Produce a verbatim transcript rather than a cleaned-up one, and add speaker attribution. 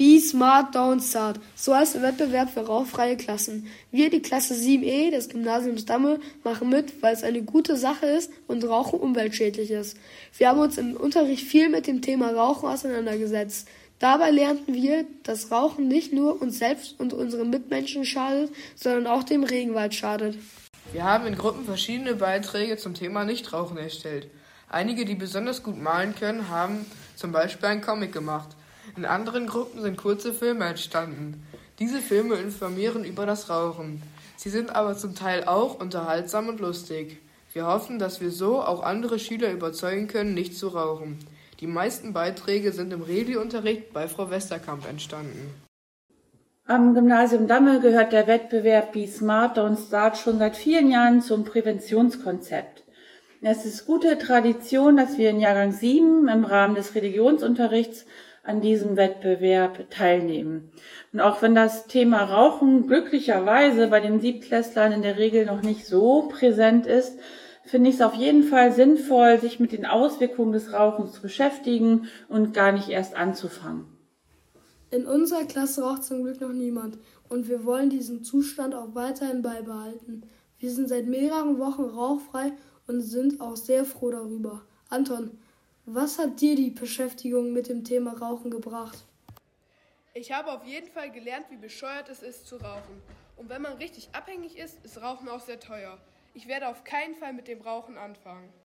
Speaker 1: Be Smart, Don't Start. So heißt der Wettbewerb für rauchfreie Klassen. Wir, die Klasse sieben E des Gymnasiums Damme, machen mit, weil es eine gute Sache ist und Rauchen umweltschädlich ist. Wir haben uns im Unterricht viel mit dem Thema Rauchen auseinandergesetzt. Dabei lernten wir, dass Rauchen nicht nur uns selbst und unseren Mitmenschen schadet, sondern auch dem Regenwald schadet.
Speaker 2: Wir haben in Gruppen verschiedene Beiträge zum Thema Nichtrauchen erstellt. Einige, die besonders gut malen können, haben zum Beispiel einen Comic gemacht. In anderen Gruppen sind kurze Filme entstanden. Diese Filme informieren über das Rauchen. Sie sind aber zum Teil auch unterhaltsam und lustig. Wir hoffen, dass wir so auch andere Schüler überzeugen können, nicht zu rauchen. Die meisten Beiträge sind im Reli-Unterricht bei Frau Westerkamp entstanden.
Speaker 3: Am Gymnasium Damme gehört der Wettbewerb Be Smart, Don't Start schon seit vielen Jahren zum Präventionskonzept. Es ist gute Tradition, dass wir in Jahrgang sieben im Rahmen des Religionsunterrichts an diesem Wettbewerb teilnehmen. Und auch wenn das Thema Rauchen glücklicherweise bei den Siebtklässlern in der Regel noch nicht so präsent ist, finde ich es auf jeden Fall sinnvoll, sich mit den Auswirkungen des Rauchens zu beschäftigen und gar nicht erst anzufangen.
Speaker 1: In unserer Klasse raucht zum Glück noch niemand und wir wollen diesen Zustand auch weiterhin beibehalten. Wir sind seit mehreren Wochen rauchfrei und sind auch sehr froh darüber. Anton, was hat dir die Beschäftigung mit dem Thema Rauchen gebracht?
Speaker 4: Ich habe auf jeden Fall gelernt, wie bescheuert es ist zu rauchen. Und wenn man richtig abhängig ist, ist Rauchen auch sehr teuer. Ich werde auf keinen Fall mit dem Rauchen anfangen.